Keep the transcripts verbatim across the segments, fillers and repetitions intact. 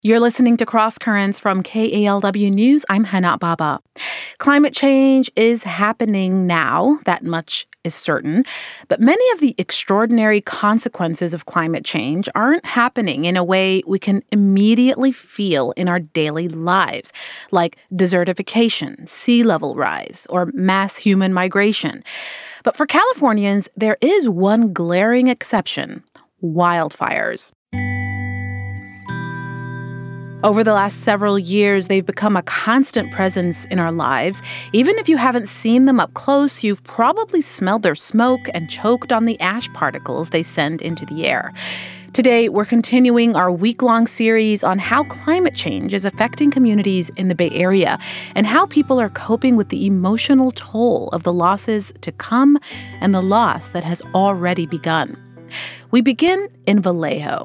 You're listening to Cross Currents from K A L W News. I'm Hana Baba. Climate change is happening now, that much is certain. But many of the extraordinary consequences of climate change aren't happening in a way we can immediately feel in our daily lives, like desertification, sea level rise, or mass human migration. But for Californians, there is one glaring exception: wildfires. Over the last several years, they've become a constant presence in our lives. Even if you haven't seen them up close, you've probably smelled their smoke and choked on the ash particles they send into the air. Today, we're continuing our week-long series on how climate change is affecting communities in the Bay Area and how people are coping with the emotional toll of the losses to come and the loss that has already begun. We begin in Vallejo.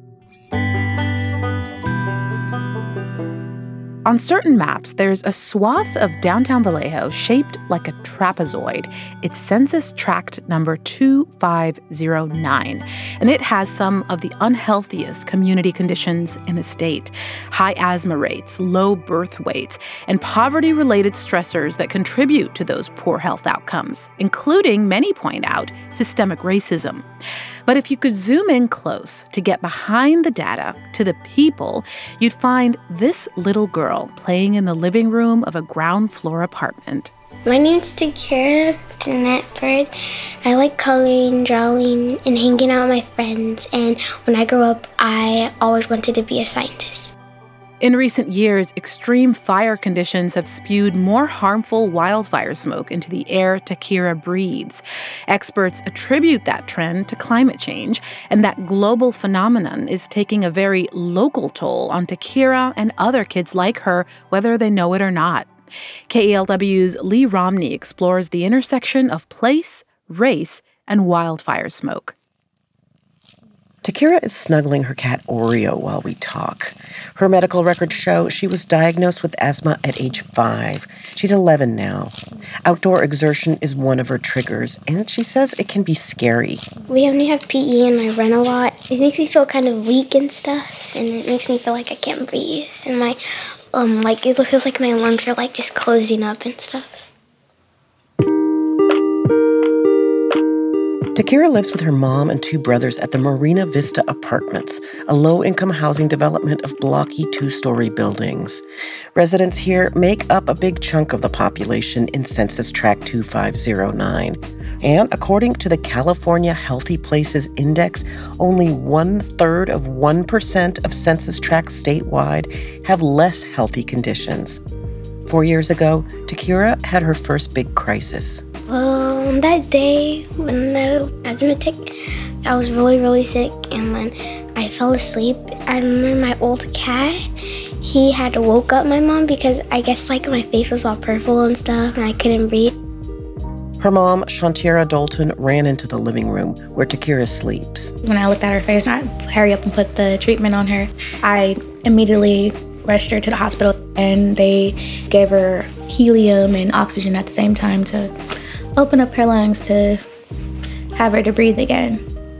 On certain maps, there's a swath of downtown Vallejo shaped like a trapezoid. It's census tract number two five zero nine, and it has some of the unhealthiest community conditions in the state: high asthma rates, low birth weights, and poverty-related stressors that contribute to those poor health outcomes, including, many point out, systemic racism. But if you could zoom in close to get behind the data, to the people, you'd find this little girl playing in the living room of a ground floor apartment. My name's Takira Bird. I like coloring, drawing, and hanging out with my friends. And when I grew up, I always wanted to be a scientist. In recent years, extreme fire conditions have spewed more harmful wildfire smoke into the air Takira breathes. Experts attribute that trend to climate change, and that global phenomenon is taking a very local toll on Takira and other kids like her, whether they know it or not. K A L W's Lee Romney explores the intersection of place, race, and wildfire smoke. Takira is snuggling her cat Oreo while we talk. Her medical records show she was diagnosed with asthma at age five. She's eleven now. Outdoor exertion is one of her triggers, and she says it can be scary. We only have P E and I run a lot. It makes me feel kind of weak and stuff, and it makes me feel like I can't breathe. And my, um, like, it feels like my lungs are, like, just closing up and stuff. Takira lives with her mom and two brothers at the Marina Vista Apartments, a low-income housing development of blocky two-story buildings. Residents here make up a big chunk of the population in Census Tract two five zero nine. And according to the California Healthy Places Index, only one-third of one percent of census tracts statewide have less healthy conditions. Four years ago, Takira had her first big crisis. Um, that day when the asthma attack, I was really, really sick, and when I fell asleep, I remember my old cat, he had to woke up my mom because I guess like my face was all purple and stuff, and I couldn't breathe. Her mom, Shantira Dalton, ran into the living room where Takira sleeps. When I looked at her face, I hurry up and put the treatment on her. I immediately rushed her to the hospital, and they gave her helium and oxygen at the same time to open up her lungs to have her to breathe again.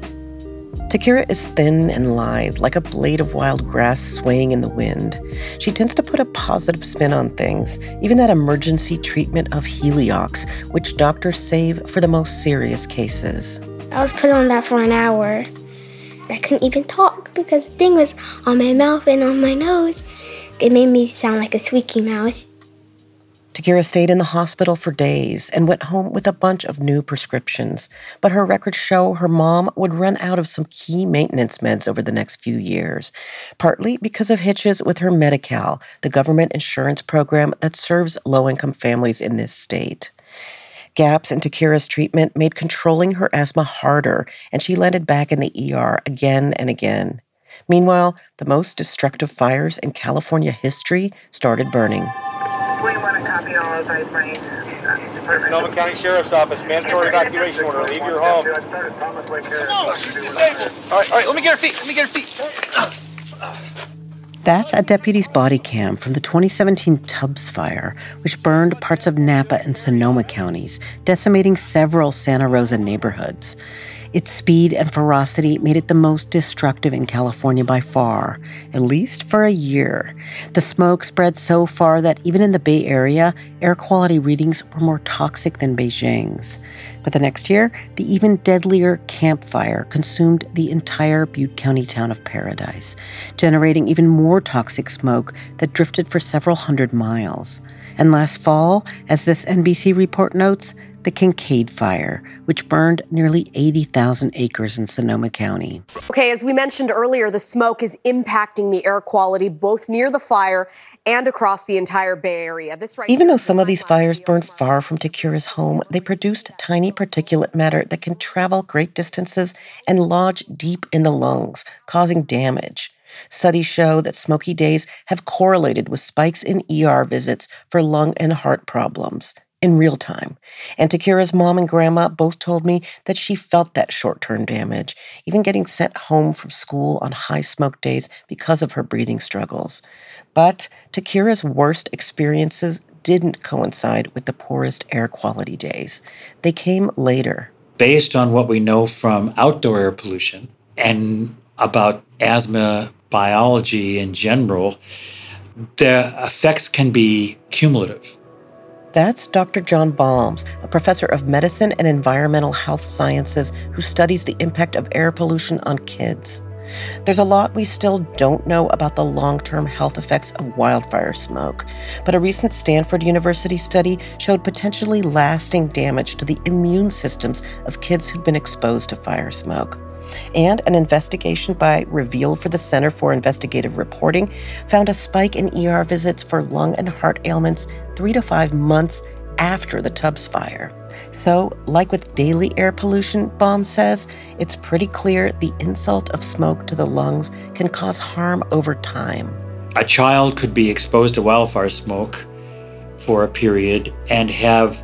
Takira is thin and lithe, like a blade of wild grass swaying in the wind. She tends to put a positive spin on things, even that emergency treatment of Heliox, which doctors save for the most serious cases. I was put on that for an hour. I couldn't even talk because the thing was on my mouth and on my nose. It made me sound like a squeaky mouse. Takira stayed in the hospital for days and went home with a bunch of new prescriptions. But her records show her mom would run out of some key maintenance meds over the next few years, partly because of hitches with her Medi-Cal, the government insurance program that serves low-income families in this state. Gaps in Takira's treatment made controlling her asthma harder, and she landed back in the E R again and again. Meanwhile, the most destructive fires in California history started burning. We want to copy all of those brains. Sonoma County Sheriff's Office, mandatory evacuation order. Leave your homes. Oh, she's disabled. All right, all right, let me get her feet. Let me get her feet. That's a deputy's body cam from the twenty seventeen Tubbs fire, which burned parts of Napa and Sonoma counties, decimating several Santa Rosa neighborhoods. Its speed and ferocity made it the most destructive in California by far, at least for a year. The smoke spread so far that even in the Bay Area, air quality readings were more toxic than Beijing's. But the next year, the even deadlier Camp Fire consumed the entire Butte County town of Paradise, generating even more toxic smoke that drifted for several hundred miles. And last fall, as this N B C report notes, the Kincaid Fire, which burned nearly eighty thousand acres in Sonoma County. Okay, as we mentioned earlier, the smoke is impacting the air quality both near the fire and across the entire Bay Area. This right Even though some of these fires burned far from Takira's home, they produced tiny particulate matter that can travel great distances and lodge deep in the lungs, causing damage. Studies show that smoky days have correlated with spikes in E R visits for lung and heart problems in real time. And Takira's mom and grandma both told me that she felt that short-term damage, even getting sent home from school on high smoke days because of her breathing struggles. But Takira's worst experiences didn't coincide with the poorest air quality days. They came later. Based on what we know from outdoor air pollution and about asthma biology in general, the effects can be cumulative. That's Doctor John Balmes, a professor of medicine and environmental health sciences who studies the impact of air pollution on kids. There's a lot we still don't know about the long-term health effects of wildfire smoke, but a recent Stanford University study showed potentially lasting damage to the immune systems of kids who'd been exposed to fire smoke. And an investigation by Reveal for the Center for Investigative Reporting found a spike in E R visits for lung and heart ailments three to five months after the Tubbs fire. So, like with daily air pollution, Balmes says, it's pretty clear the insult of smoke to the lungs can cause harm over time. A child could be exposed to wildfire smoke for a period and have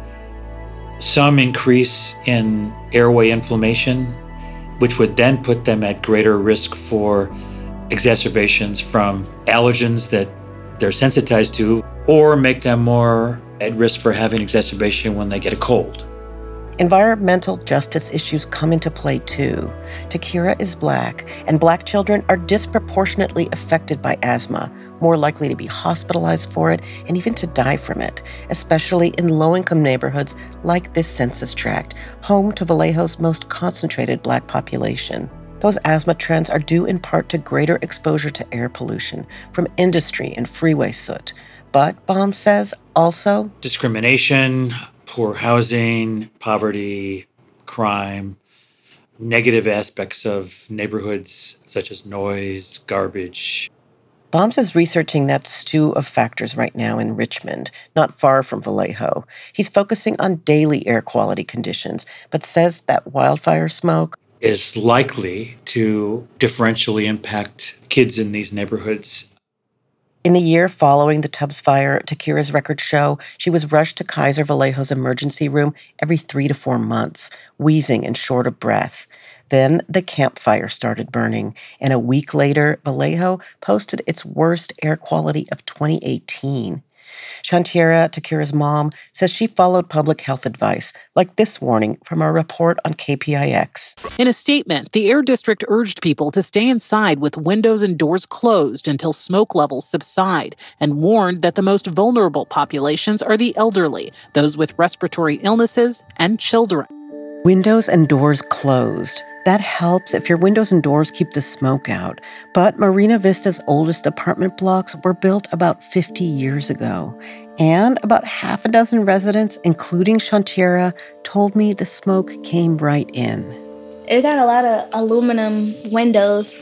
some increase in airway inflammation, which would then put them at greater risk for exacerbations from allergens that they're sensitized to, or make them more at risk for having exacerbation when they get a cold. Environmental justice issues come into play too. Takira is Black, and Black children are disproportionately affected by asthma, more likely to be hospitalized for it and even to die from it, especially in low-income neighborhoods like this census tract, home to Vallejo's most concentrated Black population. Those asthma trends are due in part to greater exposure to air pollution from industry and freeway soot. But, Balmes says, also discrimination, poor housing, poverty, crime, negative aspects of neighborhoods such as noise, garbage. Balmes is researching that stew of factors right now in Richmond, not far from Vallejo. He's focusing on daily air quality conditions, but says that wildfire smoke is likely to differentially impact kids in these neighborhoods. In the year following the Tubbs fire, Takira's records show she was rushed to Kaiser Vallejo's emergency room every three to four months, wheezing and short of breath. Then the Camp Fire started burning, and a week later, Vallejo posted its worst air quality of twenty eighteen. Shantiera, Takira's mom, says she followed public health advice, like this warning from our report on K P I X. In a statement, the Air District urged people to stay inside with windows and doors closed until smoke levels subside, and warned that the most vulnerable populations are the elderly, those with respiratory illnesses, and children. Windows and doors closed. That helps if your windows and doors keep the smoke out. But Marina Vista's oldest apartment blocks were built about fifty years ago. And about half a dozen residents, including Shantiera, told me the smoke came right in. It got a lot of aluminum windows.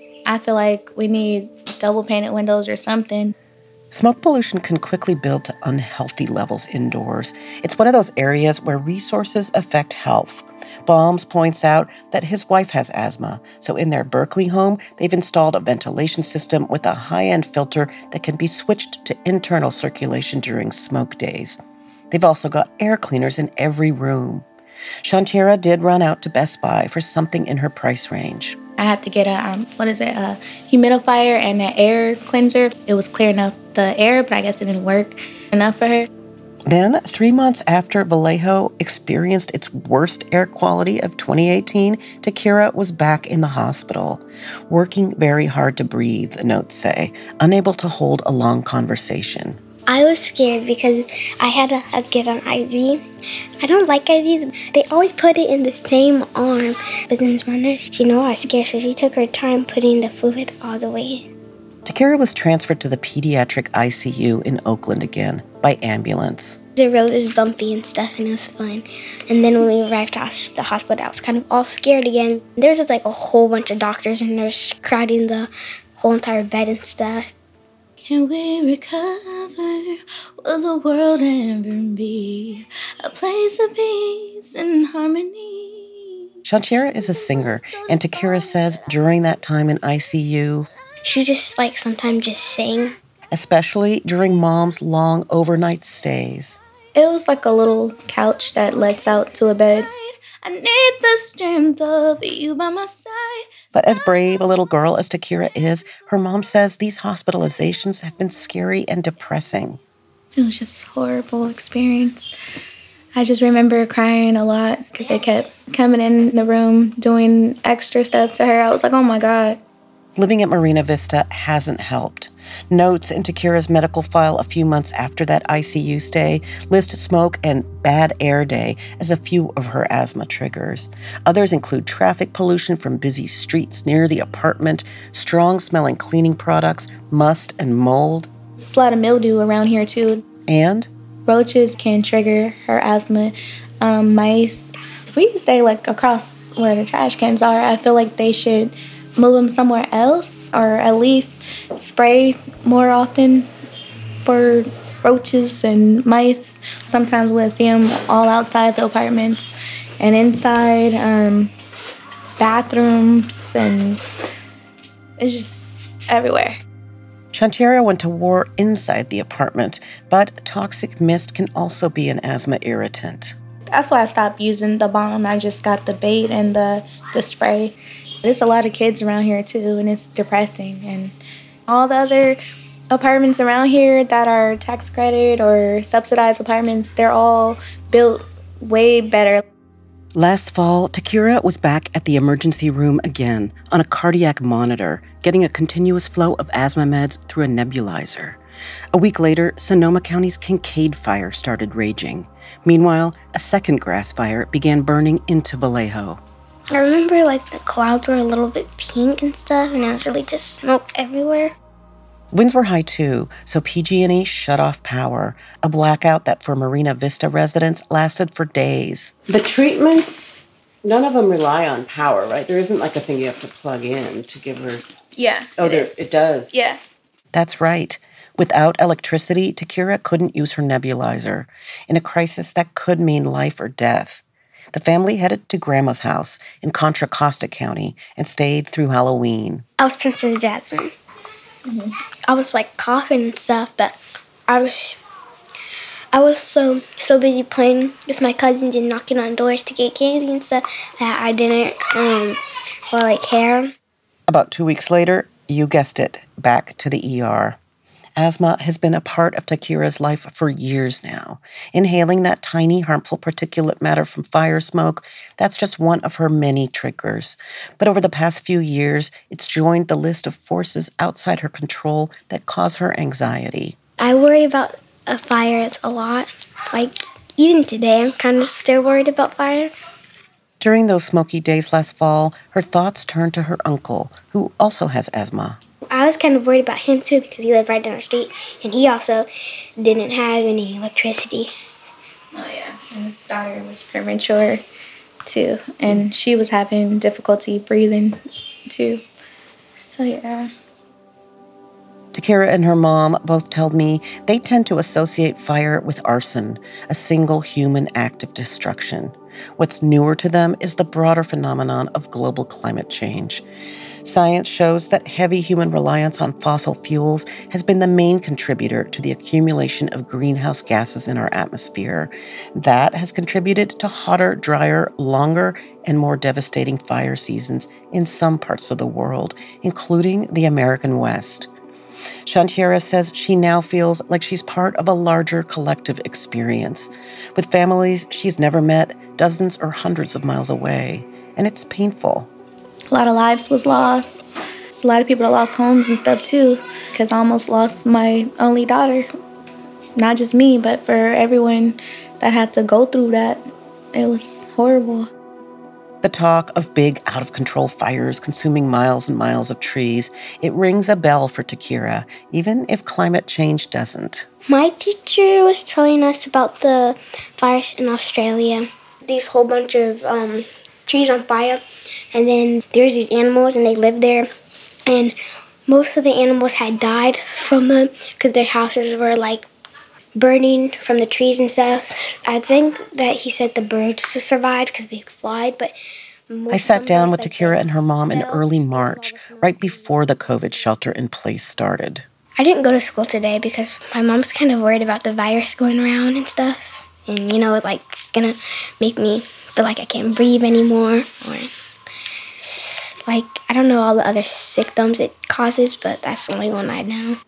I feel like we need double painted windows or something. Smoke pollution can quickly build to unhealthy levels indoors. It's one of those areas where resources affect health. Balmes points out that his wife has asthma, so in their Berkeley home, they've installed a ventilation system with a high-end filter that can be switched to internal circulation during smoke days. They've also got air cleaners in every room. Shantiera did run out to Best Buy for something in her price range. I had to get a, um, what is it, a humidifier and an air cleanser. It was clearing up the air, but I guess it didn't work enough for her. Then, three months after Vallejo experienced its worst air quality of twenty eighteen, Takira was back in the hospital, working very hard to breathe, the notes say, unable to hold a long conversation. I was scared because I had to, had to get an I V. I don't like I Vs. They always put it in the same arm. But then my nurse, she knew I was scared, so she took her time putting the fluid all the way. Takira was transferred to the pediatric I C U in Oakland again by ambulance. The road was bumpy and stuff, and it was fun. And then when we arrived at the hospital, I was kind of all scared again. There was just like a whole bunch of doctors and nurses crowding the whole entire bed and stuff. Can we recover? Will the world ever be a place of peace and harmony? Shantiera is a singer, and Takira says during that time in I C U, she just like sometimes just sang. Especially during Mom's long overnight stays. It was like a little couch that lets out to a bed. I need the strength of you by my side. But as brave a little girl as Takira is, her mom says these hospitalizations have been scary and depressing. It was just a horrible experience. I just remember crying a lot because they kept coming in the room doing extra stuff to her. I was like, oh my God. Living at Marina Vista hasn't helped. Notes in Takira's medical file a few months after that I C U stay list smoke and bad air day as a few of her asthma triggers. Others include traffic pollution from busy streets near the apartment, strong-smelling cleaning products, must and mold. There's a lot of mildew around here, too. And? Roaches can trigger her asthma. Um, mice. We stay, like, across where the trash cans are. I feel like they should move them somewhere else, or at least spray more often for roaches and mice. Sometimes we'll see them all outside the apartments and inside um, bathrooms, and it's just everywhere. Shantiera went to war inside the apartment, but toxic mist can also be an asthma irritant. That's why I stopped using the balm. I just got the bait and the, the spray. There's a lot of kids around here, too, and it's depressing. And all the other apartments around here that are tax credit or subsidized apartments, they're all built way better. Last fall, Takira was back at the emergency room again on a cardiac monitor, getting a continuous flow of asthma meds through a nebulizer. A week later, Sonoma County's Kincaid fire started raging. Meanwhile, a second grass fire began burning into Vallejo. I remember, like, the clouds were a little bit pink and stuff, and it was really just smoke everywhere. Winds were high, too, so P G and E shut off power, a blackout that for Marina Vista residents lasted for days. The treatments, none of them rely on power, right? There isn't, like, a thing you have to plug in to give her... Yeah, oh, it there, is. It does? Yeah. That's right. Without electricity, Takira couldn't use her nebulizer. In a crisis, that could mean life or death. The family headed to Grandma's house in Contra Costa County and stayed through Halloween. I was Princess Jasmine. Mm-hmm. I was like coughing and stuff, but I was I was so so busy playing with my cousins and knocking on doors to get candy and stuff that I didn't um really care. About two weeks later, you guessed it, back to the E R. Asthma has been a part of Takira's life for years now. Inhaling that tiny, harmful particulate matter from fire smoke, that's just one of her many triggers. But over the past few years, it's joined the list of forces outside her control that cause her anxiety. I worry about uh, fires a lot. Like, even today, I'm kind of still worried about fire. During those smoky days last fall, her thoughts turned to her uncle, who also has asthma. I was kind of worried about him, too, because he lived right down the street, and he also didn't have any electricity. Oh, yeah. And his daughter was premature, too, and she was having difficulty breathing, too. So, yeah. Takira and her mom both told me they tend to associate fire with arson, a single human act of destruction. What's newer to them is the broader phenomenon of global climate change. Science shows that heavy human reliance on fossil fuels has been the main contributor to the accumulation of greenhouse gases in our atmosphere. That has contributed to hotter, drier, longer, and more devastating fire seasons in some parts of the world, including the American West. Shantiera says she now feels like she's part of a larger collective experience, with families she's never met dozens or hundreds of miles away, and it's painful. A lot of lives was lost. There's a lot of people that lost homes and stuff too, because I almost lost my only daughter. Not just me, but for everyone that had to go through that. It was horrible. The talk of big, out-of-control fires consuming miles and miles of trees, it rings a bell for Takira, even if climate change doesn't. My teacher was telling us about the fires in Australia. These whole bunch of um, trees on fire, and then there's these animals, and they live there, and most of the animals had died from them because their houses were, like, burning from the trees and stuff. I think that he said the birds survived because they fly, but I sat down with Takira and her mom in early March, right before the COVID shelter-in-place started. I didn't go to school today because my mom's kind of worried about the virus going around and stuff. And, you know, like, it's going to make me feel like I can't breathe anymore. Or, like, I don't know all the other symptoms it causes, but that's the only one I know.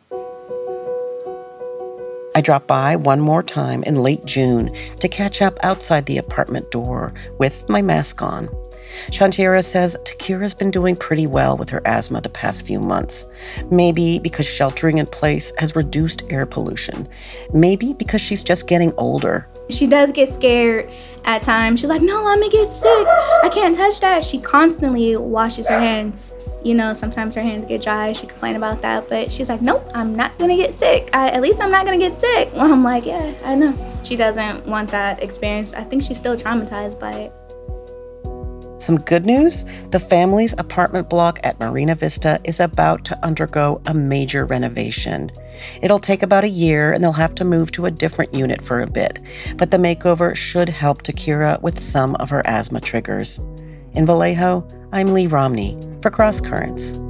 I dropped by one more time in late June to catch up outside the apartment door with my mask on. Shantiera says Takira's been doing pretty well with her asthma the past few months. Maybe because sheltering in place has reduced air pollution. Maybe because she's just getting older. She does get scared at times. She's like, no, I'm gonna get sick. I can't touch that. She constantly washes her hands. You know, sometimes her hands get dry. She complains about that. But she's like, nope, I'm not going to get sick. I, at least I'm not going to get sick. Well, I'm like, yeah, I know. She doesn't want that experience. I think she's still traumatized by it. Some good news, the family's apartment block at Marina Vista is about to undergo a major renovation. It'll take about a year, and they'll have to move to a different unit for a bit. But the makeover should help Takira with some of her asthma triggers. In Vallejo, I'm Lee Romney for Cross Currents.